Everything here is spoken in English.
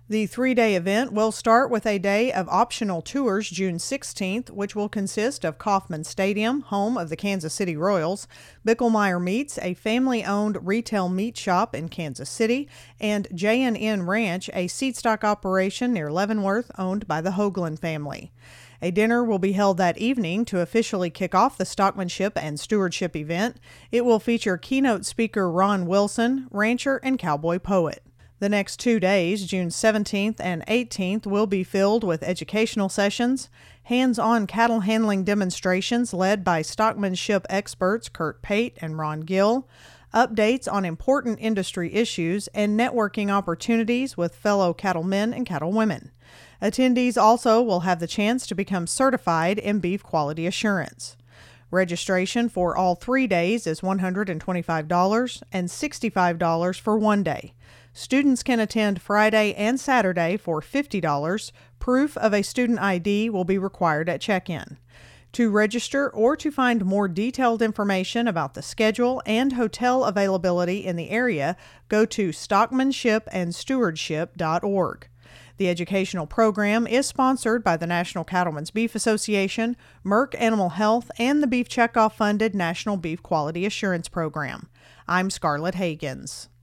The three-day event will start with a day of optional tours June 16th, which will consist of Kauffman Stadium, home of the Kansas City Royals, Bicklemeyer Meats, a family-owned retail meat shop in Kansas City, and J&N Ranch, a seed stock operation near Leavenworth owned by the Hoagland family. A dinner will be held that evening to officially kick off the Stockmanship and Stewardship event. It will feature keynote speaker Ron Wilson, rancher and cowboy poet. The next 2 days, June 17th and 18th, will be filled with educational sessions, hands-on cattle handling demonstrations led by stockmanship experts Kurt Pate and Ron Gill, updates on important industry issues, and networking opportunities with fellow cattlemen and cattlewomen. Attendees also will have the chance to become certified in beef quality assurance. Registration for all 3 days is $125 and $65 for 1 day. Students can attend Friday and Saturday for $50. Proof of a student ID will be required at check-in. To register or to find more detailed information about the schedule and hotel availability in the area, go to stockmanshipandstewardship.org. The educational program is sponsored by the National Cattlemen's Beef Association, Merck Animal Health, and the Beef Checkoff-funded National Beef Quality Assurance Program. I'm Scarlett Hagans.